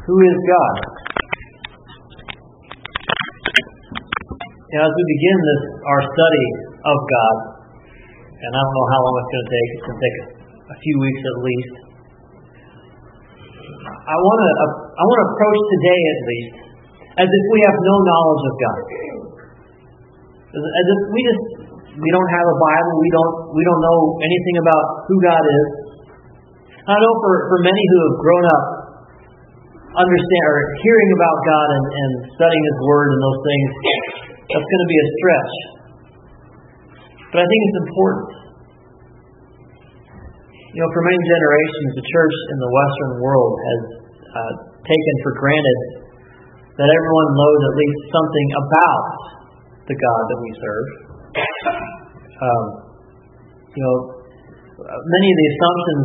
Who is God? As we begin our study of God, and I don't know how long it's going to take. It's going to take a few weeks at least. I want to approach today at least as if we have no knowledge of God. As if we don't have a Bible. We don't know anything about who God is. I know for many who have grown up understand or hearing about God and studying His Word and those things, that's going to be a stretch. But I think it's important. For many generations, the church in the Western world has taken for granted that everyone knows at least something about the God that we serve. Many of the assumptions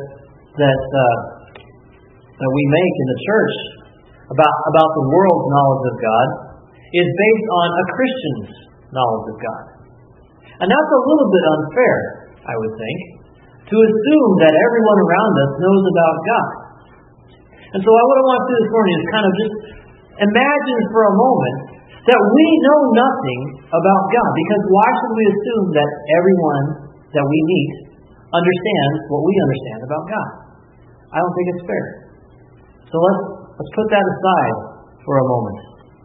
that we make in the church about the world's knowledge of God is based on a Christian's knowledge of God. And that's a little bit unfair, I would think, to assume that everyone around us knows about God. And so what I want to do this morning is kind of just imagine for a moment that we know nothing about God. Because why should we assume that everyone that we meet understands what we understand about God? I don't think it's fair. So let's put that aside for a moment.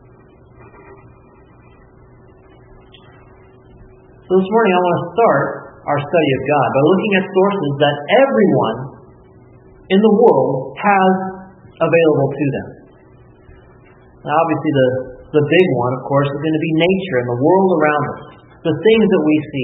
So this morning I want to start our study of God by looking at sources that everyone in the world has available to them. Now obviously the big one, of course, is going to be nature and the world around us, the things that we see.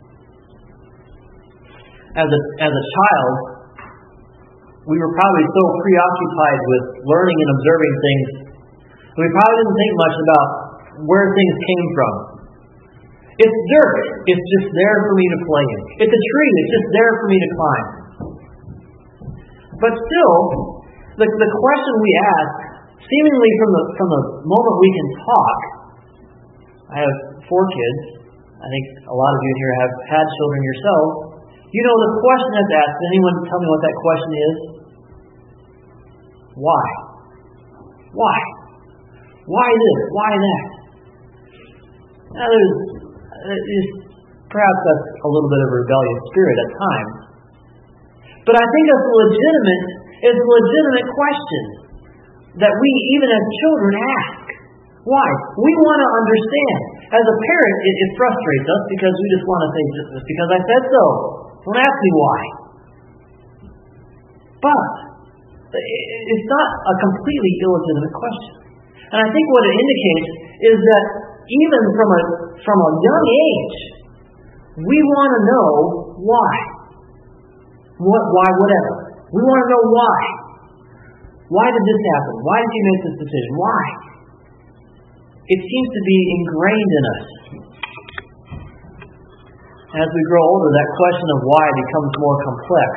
As a child, we were probably so preoccupied with learning and observing things, we probably didn't think much about where things came from. It's dirt. It's just there for me to play in. It's a tree. It's just there for me to climb. But still, the question we ask, seemingly from the moment we can talk, I have 4 kids. I think a lot of you here have had children yourselves. The question that's asked, anyone tell me what that question is? Why? Why? Why this? Why that? Now perhaps that's a little bit of a rebellious spirit at times. But I think it's a legitimate question that we, even as children, ask. Why? We want to understand. As a parent, it frustrates us because we just want to say, just because I said so. Don't ask me why. But it's not a completely illegitimate question. And I think what it indicates is that even from a young age, we want to know why. Why whatever. We want to know why. Why did this happen? Why did you make this decision? Why? It seems to be ingrained in us. As we grow older, that question of why becomes more complex.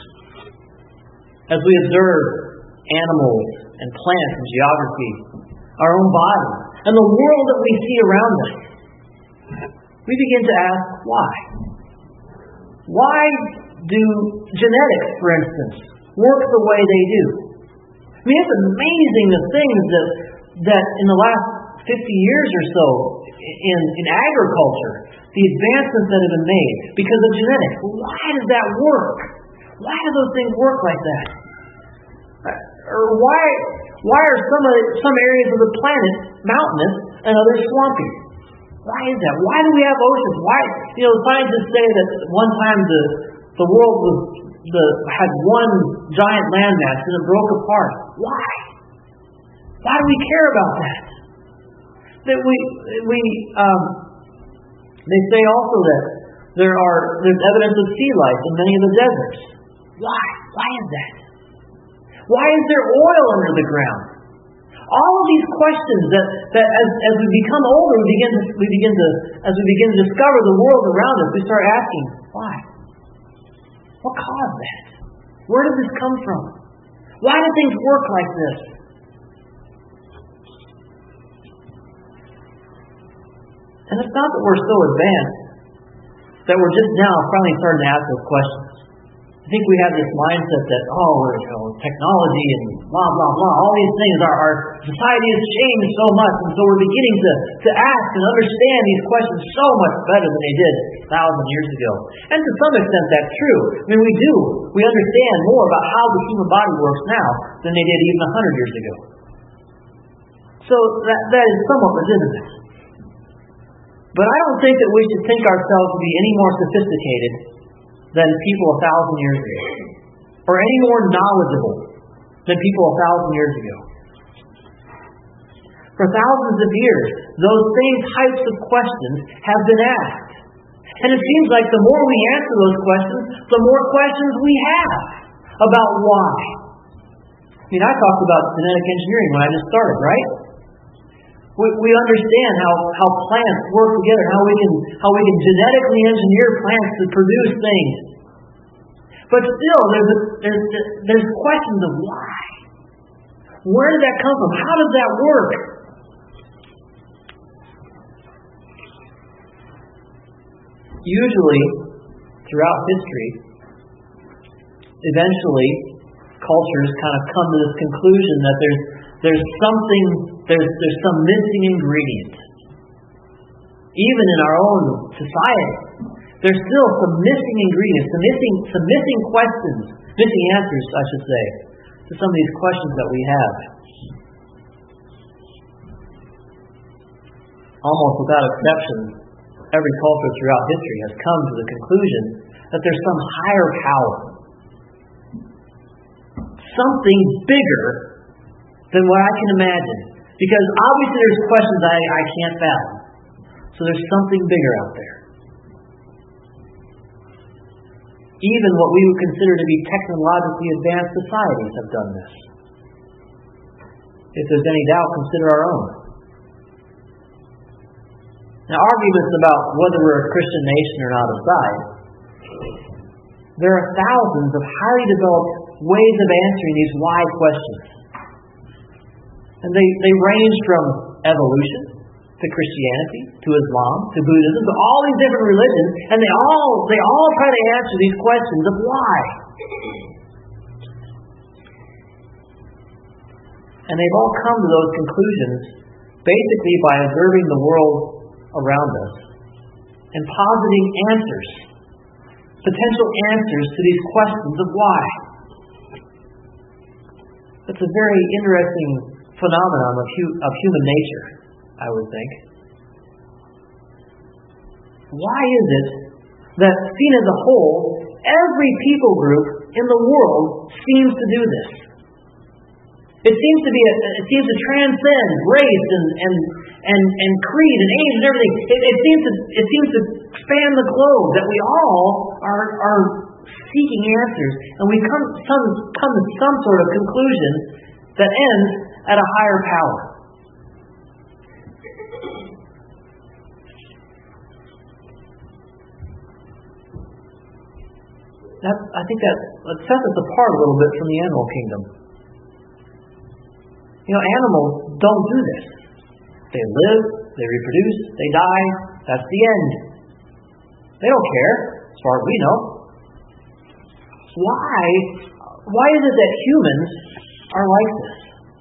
As we observe animals and plants and geography, our own bodies, and the world that we see around us, we begin to ask why. Why do genetics, for instance, work the way they do? I mean, it's amazing the things that in the last 50 years or so in agriculture, the advancements that have been made because of genetics. Why does that work? Why do those things work like that? Or why are some areas of the planet mountainous and others swampy? Why is that? Why do we have oceans? Why? Scientists say that one time the world had one giant landmass and it broke apart. Why? Why do we care about that? That they say also that there's evidence of sea life in many of the deserts. Why? Why is that? Why is there oil under the ground? All of these questions that as we become older, as we begin to discover the world around us, we start asking, why? What caused that? Where did this come from? Why do things work like this? And it's not that we're so advanced that we're just now finally starting to ask those questions. I think we have this mindset that, technology and blah, blah, blah, all these things, our society has changed so much, and so we're beginning to ask and understand these questions so much better than they did 1,000 years ago. And to some extent that's true. I mean, we do. We understand more about how the human body works now than they did even 100 years ago. So that is somewhat legitimate. But I don't think that we should think ourselves to be any more sophisticated than people 1,000 years ago, or any more knowledgeable than people 1,000 years ago. For thousands of years, those same types of questions have been asked. And it seems like the more we answer those questions, the more questions we have about why. I mean, I talked about genetic engineering when I just started, right? We understand how plants work together, how we can genetically engineer plants to produce things. But still, there's questions of why. Where did that come from? How does that work? Usually, throughout history, eventually, cultures kind of come to this conclusion that there's some missing ingredient. Even in our own society, there's still some missing ingredients, some missing questions, missing answers, I should say, to some of these questions that we have. Almost without exception, every culture throughout history has come to the conclusion that there's some higher power, something bigger than what I can imagine. Because obviously there's questions I can't fathom. So there's something bigger out there. Even what we would consider to be technologically advanced societies have done this. If there's any doubt, consider our own. Now, arguments about whether we're a Christian nation or not aside, there are thousands of highly developed ways of answering these why questions. And they range from evolution to Christianity, to Islam, to Buddhism, to all these different religions, and they all try to answer these questions of why. And they've all come to those conclusions basically by observing the world around us and positing answers, potential answers to these questions of why. It's a very interesting phenomenon of human nature, I would think. Why is it that, seen as a whole, every people group in the world seems to do this? It seems to transcend race and creed and age and everything. It seems to span the globe, that we all are seeking answers, and we come to some sort of conclusion that ends at a higher power. I think that sets us apart a little bit from the animal kingdom. Animals don't do this. They live, they reproduce, they die. That's the end. They don't care, as far as we know. Why is it that humans are like this?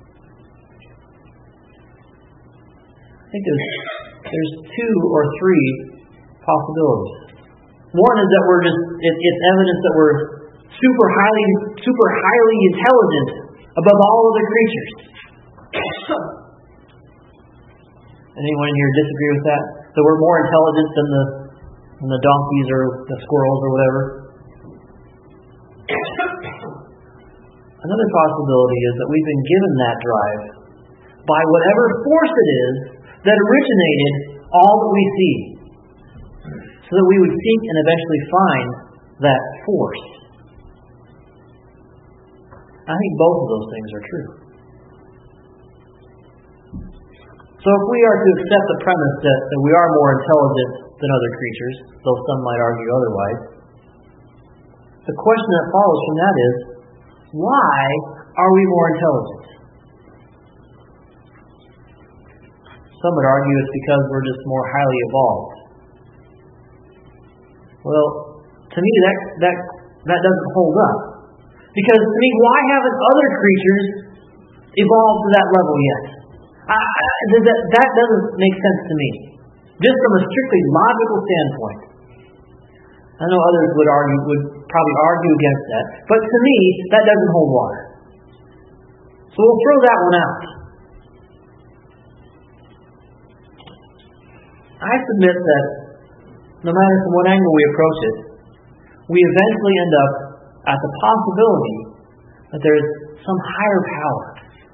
I think there's two or three possibilities. One is that it's evidence that we're super highly intelligent above all other creatures. Anyone in here disagree with that? That we're more intelligent than the donkeys or the squirrels or whatever? Another possibility is that we've been given that drive by whatever force it is that originated all that we see, so that we would seek and eventually find that force. I think both of those things are true. So if we are to accept the premise that we are more intelligent than other creatures, though some might argue otherwise, the question that follows from that is, why are we more intelligent? Some would argue it's because we're just more highly evolved. Well, to me that that doesn't hold up. Because, I mean, why haven't other creatures evolved to that level yet? That doesn't make sense to me. Just from a strictly logical standpoint. I know others would probably argue against that. But to me, that doesn't hold water. So we'll throw that one out. I submit that no matter from what angle we approach it, we eventually end up at the possibility that there is some higher power.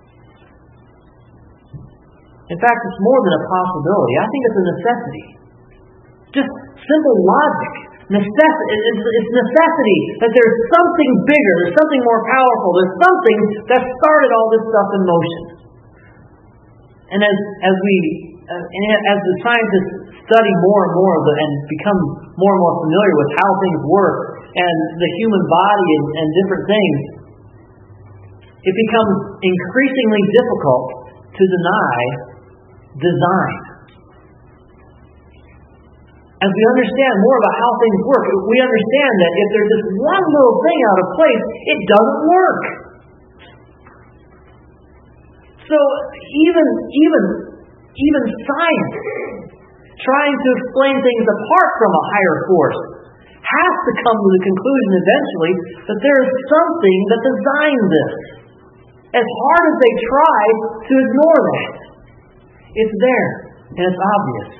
In fact, it's more than a possibility. I think it's a necessity. Just simple logic. It's necessity that there's something bigger, there's something more powerful, there's something that started all this stuff in motion. And as the scientists study more and more and become more and more familiar with how things work and the human body and different things, it becomes increasingly difficult to deny design. As we understand more about how things work, we understand that if there's just one little thing out of place, it doesn't work. So even science, trying to explain things apart from a higher force, has to come to the conclusion eventually that there is something that designed this. As hard as they try to ignore that, it's there and it's obvious.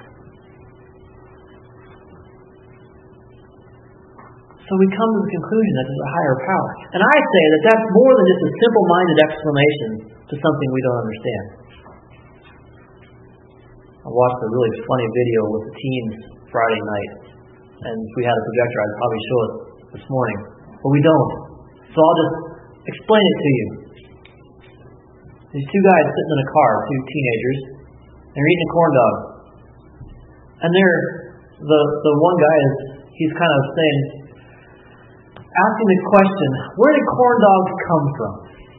So we come to the conclusion that there's a higher power. And I say that that's more than just a simple-minded explanation to something we don't understand. I watched a really funny video with the teens Friday night. And if we had a projector, I'd probably show it this morning. But we don't. So I'll just explain it to you. These two guys sitting in a car, two teenagers, they're eating a corn dog. And the one guy he's kind of saying, asking the question, where did corn dogs come from?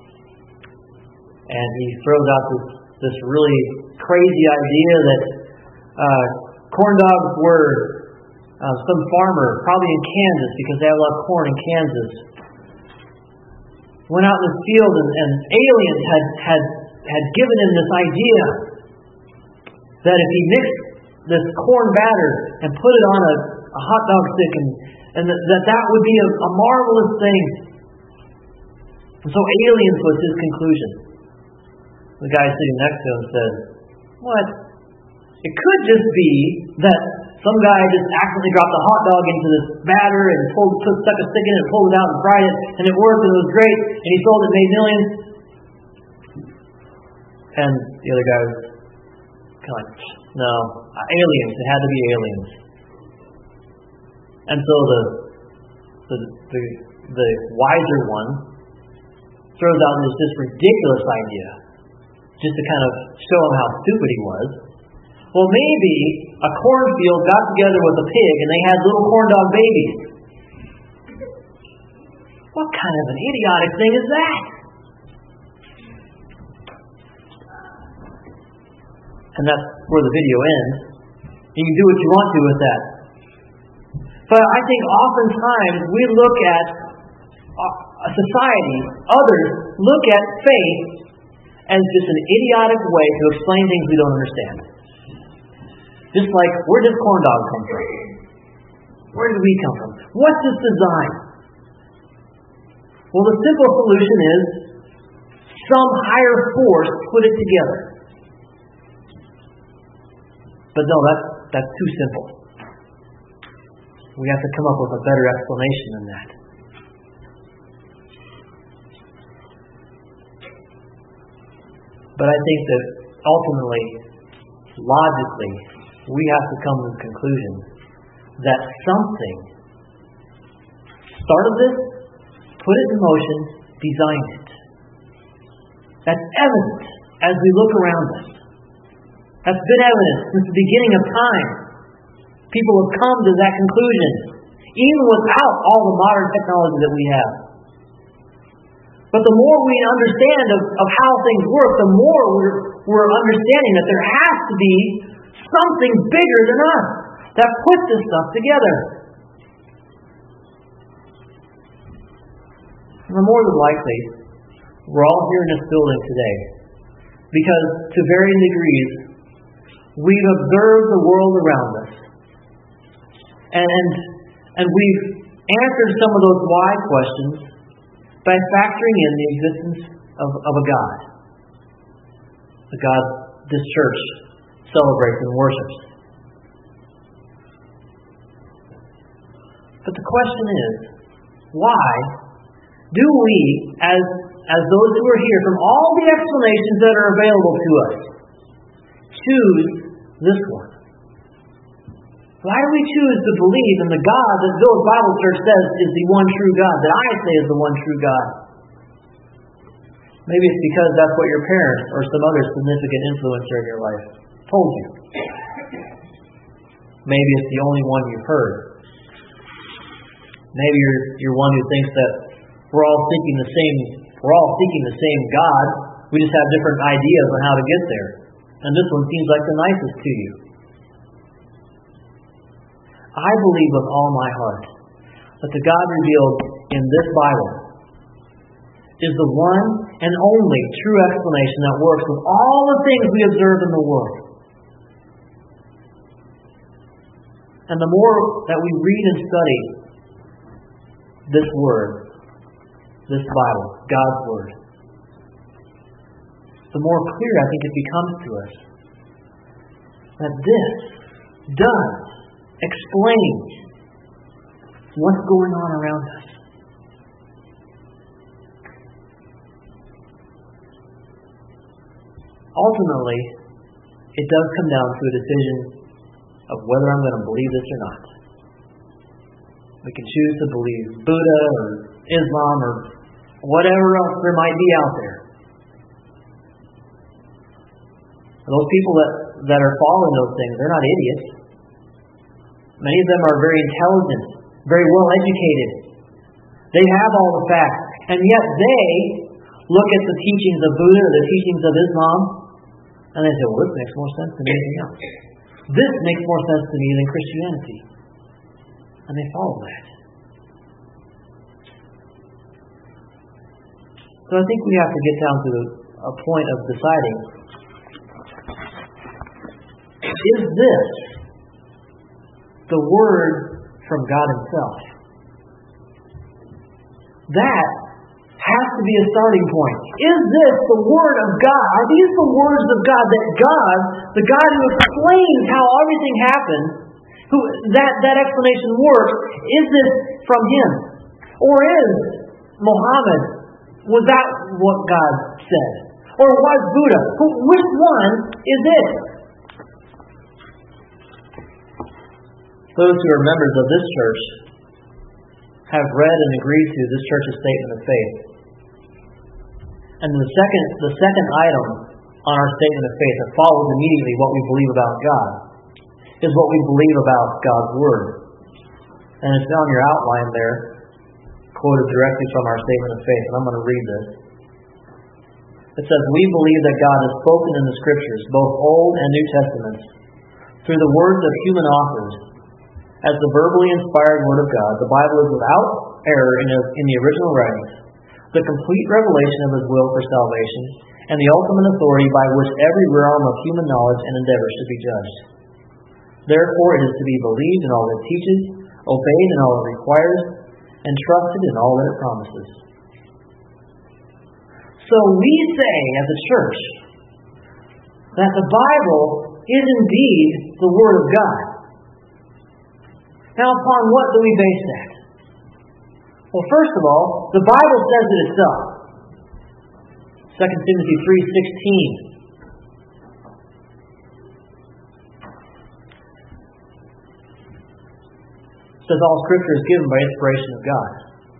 And he throws out this really crazy idea that corn dogs were some farmer, probably in Kansas, because they have a lot of corn in Kansas, went out in the field and aliens had given him this idea that if he mixed this corn batter and put it on a hot dog stick and that would be a marvelous thing. And so aliens was his conclusion. The guy sitting next to him said, what? It could just be that some guy just accidentally dropped a hot dog into this batter and stuck a stick in it and pulled it out and fried it, and it worked and it was great, and he sold it and made millions. And the other guy was kind of like, no, aliens. It had to be aliens. And so the wiser one throws out this ridiculous idea, just to kind of show him how stupid he was. Well, maybe a cornfield got together with a pig and they had little corn dog babies. What kind of an idiotic thing is that? And that's where the video ends. You can do what you want to with that. But I think oftentimes we look at a society, others look at faith as just an idiotic way to explain things we don't understand. Just like, where does corn dog come from? Where did we come from? What's this design? Well, the simple solution is some higher force put it together. But no, that's too simple. We have to come up with a better explanation than that. But I think that ultimately, logically, we have to come to the conclusion that something started this, put it in motion, designed it. That's evident as we look around us. That's been evident since the beginning of time. People have come to that conclusion, even without all the modern technology that we have. But the more we understand of how things work, the more we're understanding that there has to be something bigger than us that puts this stuff together. Or more than likely, we're all here in this building today because, to varying degrees, we've observed the world around us. And we've answered some of those why questions by factoring in the existence of a God. The God this church celebrates and worships. But the question is, why do we, as those who are here, from all the explanations that are available to us, choose this one? Why do we choose to believe in the God that Village Bible Church says is the one true God, that I say is the one true God? Maybe it's because that's what your parents or some other significant influencer in your life told you. Maybe it's the only one you've heard. Maybe you're one who thinks that we're all seeking the same God. We just have different ideas on how to get there. And this one seems like the nicest to you. I believe with all my heart that the God revealed in this Bible is the one and only true explanation that works with all the things we observe in the world. And the more that we read and study this Word, this Bible, God's Word, the more clear I think it becomes to us that this does explain what's going on around us. Ultimately, it does come down to a decision of whether I'm going to believe this or not. We can choose to believe Buddha or Islam or whatever else there might be out there. Those people that are following those things, they're not idiots. Many of them are very intelligent, very well educated. They have all the facts, and yet they look at the teachings of Buddha or the teachings of Islam, and they say, well, this makes more sense than anything else. This makes more sense to me than Christianity. And they follow that. So I think we have to get down to a point of deciding, is this the Word from God Himself? That has to be a starting point. Is this the Word of God? Are these the words of God? That God, the God who explains how everything happens, who that explanation works, is this from Him? Or is Muhammad, was that what God said? Or was Buddha? Which one is it? Those who are members of this church have read and agreed to this church's statement of faith. And the second item on our statement of faith that follows immediately what we believe about God is what we believe about God's Word. And it's on your outline there, quoted directly from our statement of faith. And I'm going to read this. It says, we believe that God has spoken in the Scriptures, both Old and New Testaments, through the words of human authors. As the verbally inspired Word of God, the Bible is without error in the original writings, the complete revelation of His will for salvation, and the ultimate authority by which every realm of human knowledge and endeavor should be judged. Therefore, it is to be believed in all that it teaches, obeyed in all it requires, and trusted in all that it promises. So we say, as a church, that the Bible is indeed the Word of God. Now, upon what do we base that? Well, first of all, the Bible says it itself. 2 Timothy 3:16 says all Scripture is given by inspiration of God.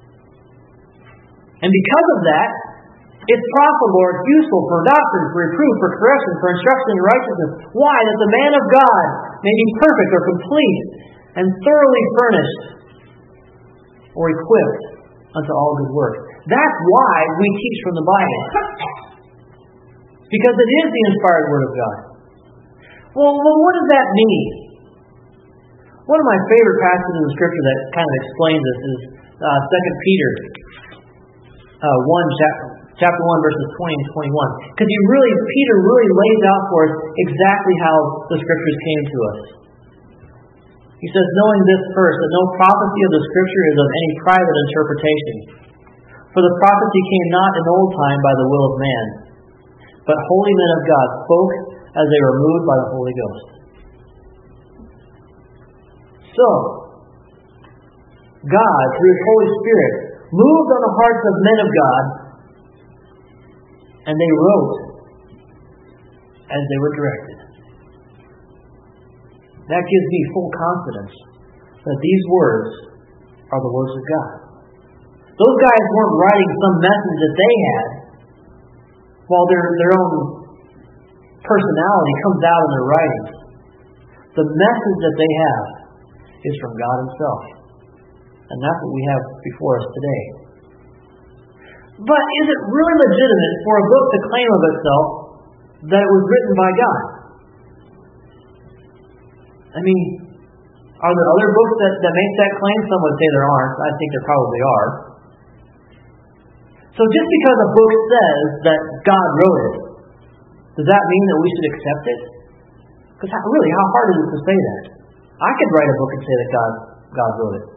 And because of that, it's profitable or it's useful for doctrine, for reproof, for correction, for instruction in righteousness. Why? That the man of God may be perfect or complete and thoroughly furnished or equipped unto all good works. That's why we teach from the Bible. Because it is the inspired Word of God. Well, what does that mean? One of my favorite passages in the Scripture that kind of explains this is 2 Peter chapter 1, verses 20 and 21. Because Peter really lays out for us exactly how the Scriptures came to us. He says, knowing this first, that no prophecy of the Scripture is of any private interpretation. For the prophecy came not in old time by the will of man, but holy men of God spoke as they were moved by the Holy Ghost. So, God, through His Holy Spirit, moved on the hearts of men of God, and they wrote as they were directed. That gives me full confidence that these words are the words of God. Those guys weren't writing some message that they had, while their own personality comes out in their writings. The message that they have is from God Himself. And that's what we have before us today. But is it really legitimate for a book to claim of itself that it was written by God? I mean, are there other books that make that claim? Some would say there aren't. I think there probably are. So just because a book says that God wrote it, does that mean that we should accept it? Because really, how hard is it to say that? I could write a book and say that God wrote it.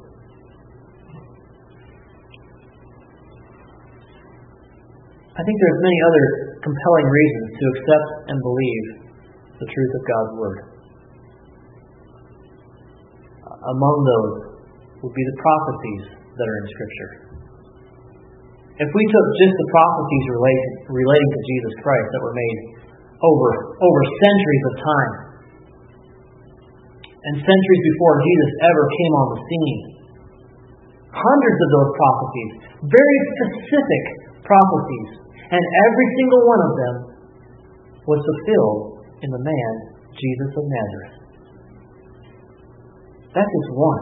I think there's many other compelling reasons to accept and believe the truth of God's Word. Among those would be the prophecies that are in Scripture. If we took just the prophecies relating to Jesus Christ that were made over centuries of time, and centuries before Jesus ever came on the scene, hundreds of those prophecies, very specific prophecies, and every single one of them was fulfilled in the man, Jesus of Nazareth. That's just one.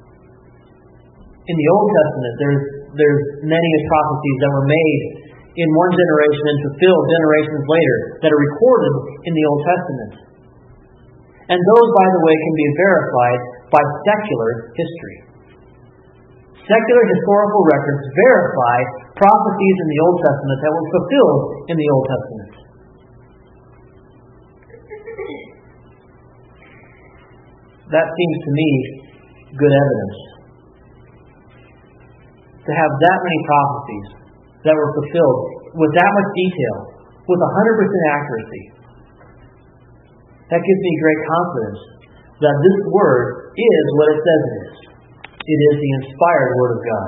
In the Old Testament, there's many prophecies that were made in one generation and fulfilled generations later that are recorded in the Old Testament. And those, by the way, can be verified by secular history. Secular historical records verify prophecies in the Old Testament that were fulfilled in the Old Testament. That seems to me good evidence. To have that many prophecies that were fulfilled with that much detail, with 100% accuracy. That gives me great confidence that this Word is what it says it is. It is the inspired Word of God.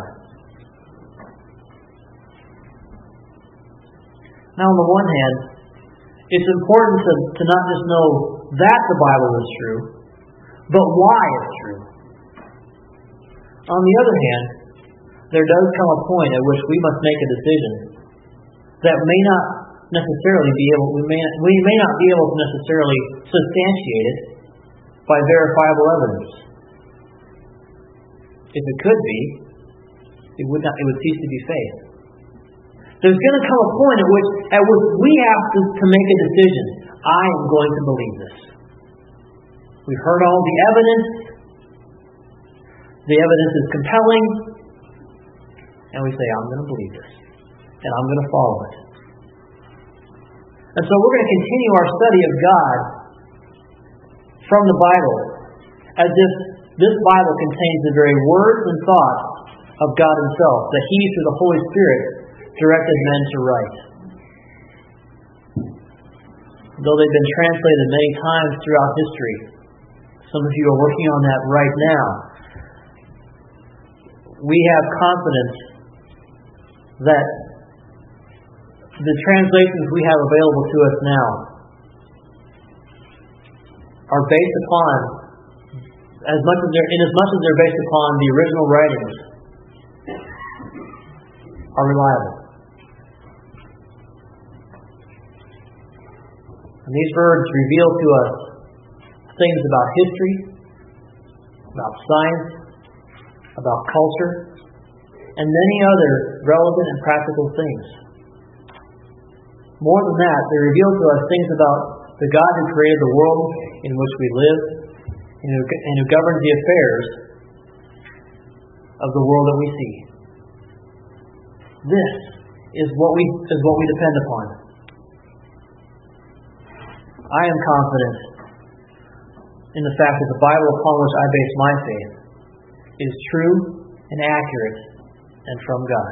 Now, on the one hand, it's important to not just know that the Bible is true, but why it's true. On the other hand, there does come a point at which we must make a decision that may not necessarily be able, we may not be able to necessarily substantiate it by verifiable evidence. If it could be, it would cease to be faith. There's going to come a point at which we have to make a decision. I am going to believe this. We've heard all the evidence. The evidence is compelling. And we say, I'm going to believe this. And I'm going to follow it. And so we're going to continue our study of God from the Bible as if this Bible contains the very words and thoughts of God Himself that He, through the Holy Spirit, directed men to write. Though they've been translated many times throughout history, some of you are working on that right now, we have confidence that the translations we have available to us now are based upon, inasmuch as they're based upon the original writings, are reliable. And these words reveal to us things about history, about science, about culture, and many other relevant and practical things. More than that, they reveal to us things about the God who created the world in which we live and who governs the affairs of the world that we see. This is what we depend upon. I am confident in the fact that the Bible upon which I base my faith is true and accurate and from God.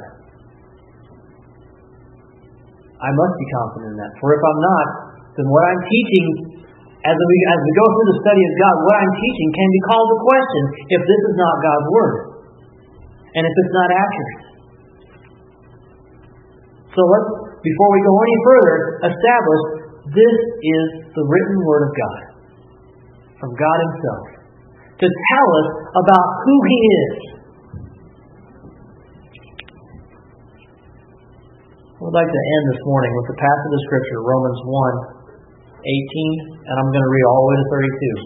I must be confident in that. For if I'm not, then what I'm teaching as we go through the study of God, what I'm teaching can be called to question if this is not God's Word and if it's not accurate. So let's, before we go any further, establish this is the written Word of God from God Himself to tell us about who He is. I would like to end this morning with the passage of Scripture, Romans 1:18, and I'm going to read all the way to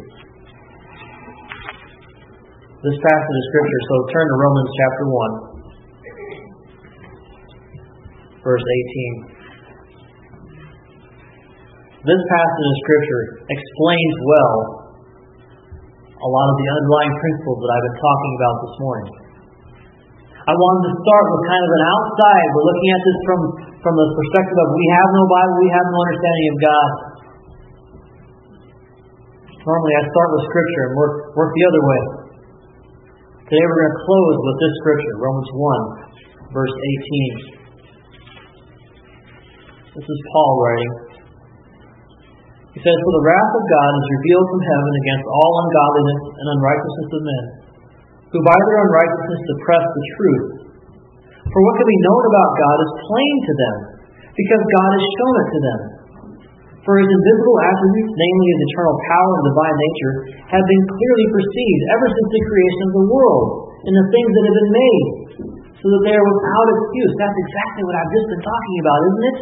32. This passage of Scripture, so turn to Romans chapter 1, verse 18. This passage of Scripture explains well a lot of the underlying principles that I've been talking about this morning. I wanted to start with kind of an outside. We're looking at this from the perspective of we have no Bible, we have no understanding of God. Normally I start with Scripture and work the other way. Today we're going to close with this Scripture, Romans 1, verse 18. This is Paul writing. He says, "For the wrath of God is revealed from heaven against all ungodliness and unrighteousness of men, who by their unrighteousness suppress the truth. For what can be known about God is plain to them, because God has shown it to them. For His invisible attributes, namely His eternal power and divine nature, have been clearly perceived ever since the creation of the world, in the things that have been made, so that they are without excuse." That's exactly what I've just been talking about, isn't it?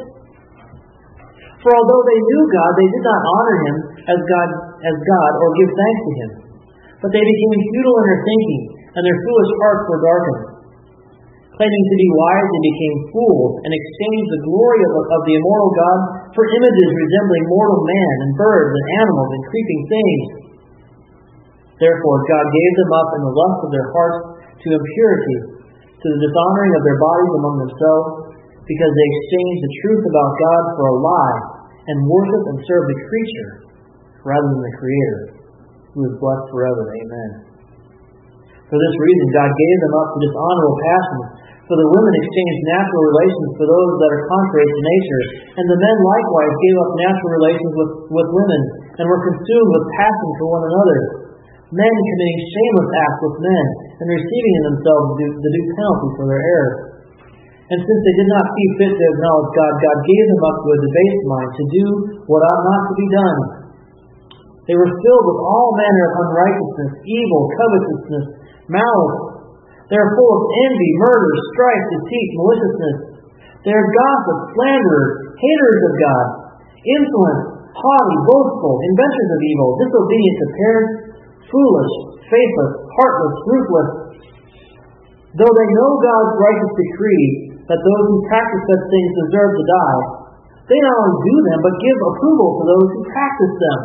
"For although they knew God, they did not honor Him as God or give thanks to Him. But they became futile in their thinking, and their foolish hearts were darkened. Claiming to be wise, they became fools, and exchanged the glory of the immortal God for images resembling mortal man, and birds, and animals, and creeping things. Therefore God gave them up in the lust of their hearts to impurity, to the dishonoring of their bodies among themselves, because they exchanged the truth about God for a lie, and worship and serve the creature rather than the Creator, who is blessed forever. Amen. For this reason God gave them up to dishonorable passions, for the women exchanged natural relations for those that are contrary to nature, and the men likewise gave up natural relations with women, and were consumed with passion for one another, men committing shameless acts with men, and receiving in themselves the due penalty for their error. And since they did not see fit to acknowledge God, God gave them up to a debased mind to do what ought not to be done. They were filled with all manner of unrighteousness, evil, covetousness, malice. They are full of envy, murder, strife, deceit, maliciousness. They are gossips, slanderers, haters of God, insolent, haughty, boastful, inventors of evil, disobedient to parents, foolish, faithless, heartless, ruthless. Though they know God's righteous decree that those who practice such things deserve to die, they not only do them, but give approval to those who practice them."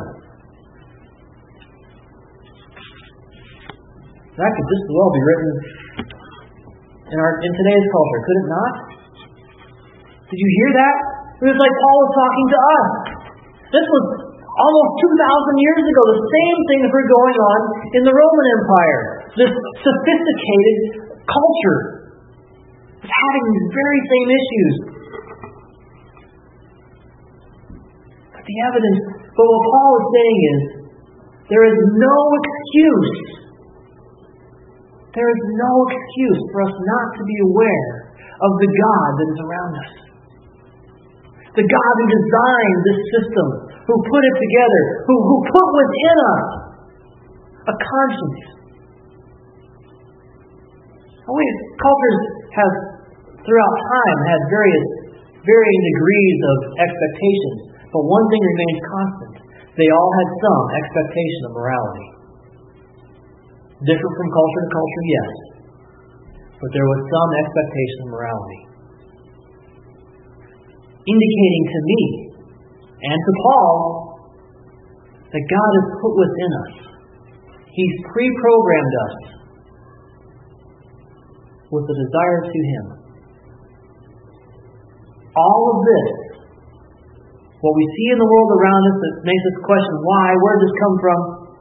That could just as well be written in today's culture, could it not? Did you hear that? It was like Paul was talking to us. This was almost 2,000 years ago. The same things were going on in the Roman Empire. This sophisticated culture was having these very same issues. But what Paul is saying is, there is no excuse. There is no excuse for us not to be aware of the God that is around us. The God who designed this system, who put it together, who put within us a conscience. Cultures have, throughout time, had varying degrees of expectations, but one thing remains constant. They all had some expectation of morality. Different from culture to culture, yes. But there was some expectation of morality. Indicating to me and to Paul that God has put within us. He's pre-programmed us with a desire to Him. All of this, what we see in the world around us that makes us question why, where did this come from,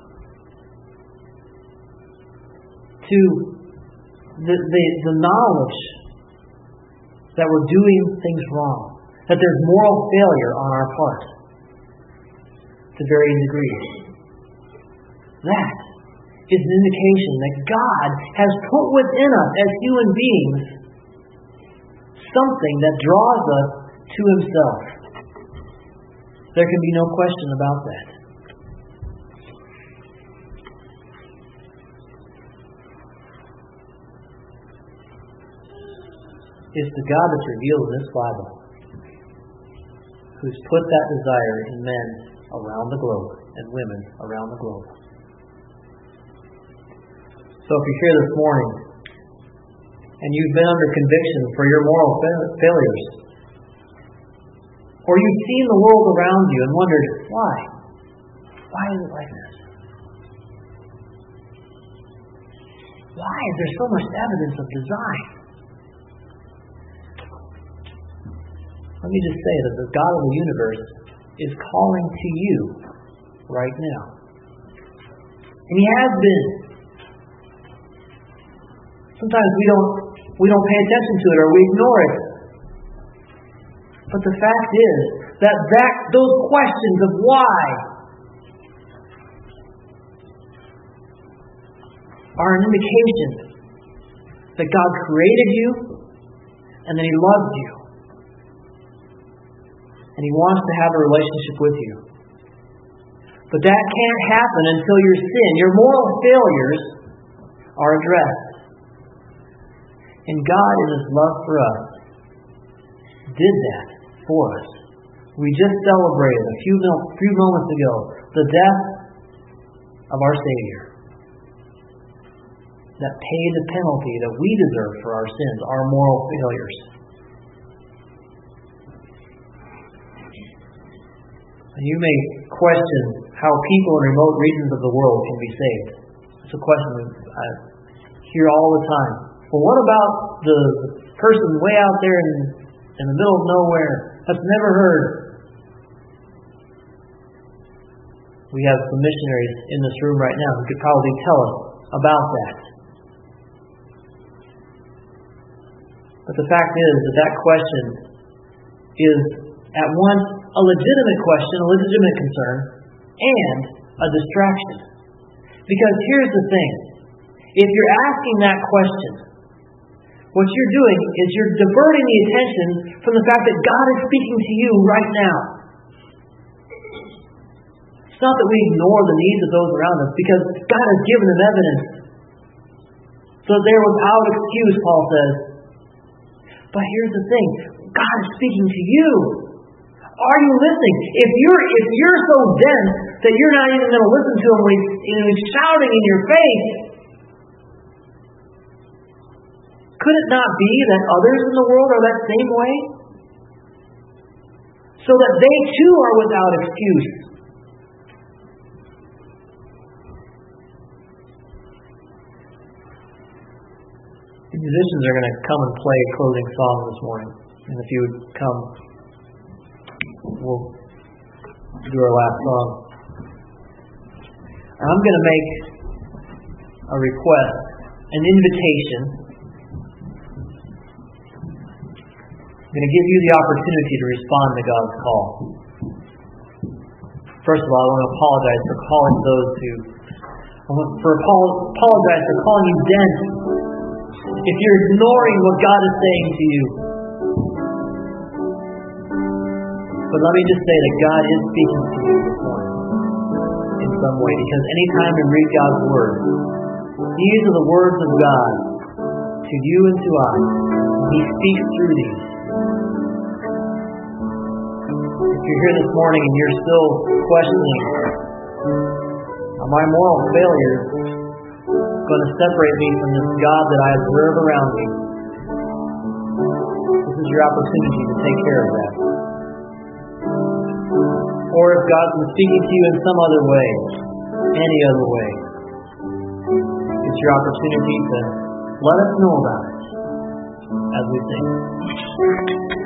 to the knowledge that we're doing things wrong, that there's moral failure on our part to varying degrees. That is an indication that God has put within us as human beings something that draws us to Himself. There can be no question about that. It's the God that's revealed in this Bible who's put that desire in men around the globe and women around the globe. So if you're here this morning and you've been under conviction for your moral failures, or you've seen the world around you and wondered, why? Why is it like this? Why is there so much evidence of design? Let me just say that the God of the universe is calling to you right now. And He has been. Sometimes we don't pay attention to it or we ignore it. But the fact is that those questions of why are an indication that God created you and that He loves you. And He wants to have a relationship with you. But that can't happen until your sin, your moral failures, are addressed. And God, in His love for us, did that for us. We just celebrated a few moments ago the death of our Savior that paid the penalty that we deserve for our sins, our moral failures. And you may question how people in remote regions of the world can be saved. It's a question I hear all the time. Well, what about the person way out there in the middle of nowhere that's never heard? We have some missionaries in this room right now who could probably tell us about that. But the fact is that question is at once a legitimate question, a legitimate concern, and a distraction. Because here's the thing. If you're asking that question, what you're doing is you're diverting the attention from the fact that God is speaking to you right now. It's not that we ignore the needs of those around us, because God has given them evidence. So that they're without excuse, Paul says. But here's the thing. God is speaking to you. Are you listening? If you're so dense that you're not even going to listen to Him when He's shouting in your face, could it not be that others in the world are that same way? So that they too are without excuse. The musicians are going to come and play a closing song this morning. And if you would come, we'll do our last song. I'm going to make a request, an invitation. I'm going to give you the opportunity to respond to God's call. First of all, I want to apologize for calling those who... apologize for calling you dense. If you're ignoring what God is saying to you. But let me just say that God is speaking to you this morning in some way. Because anytime we read God's Word, these are the words of God to you and to us. He speaks through these. If you're here this morning and you're still questioning, are my moral failures going to separate me from this God that I observe around me? This is your opportunity to take care of that. Or if God's been speaking to you in some other way, any other way, it's your opportunity to let us know about it as we sing.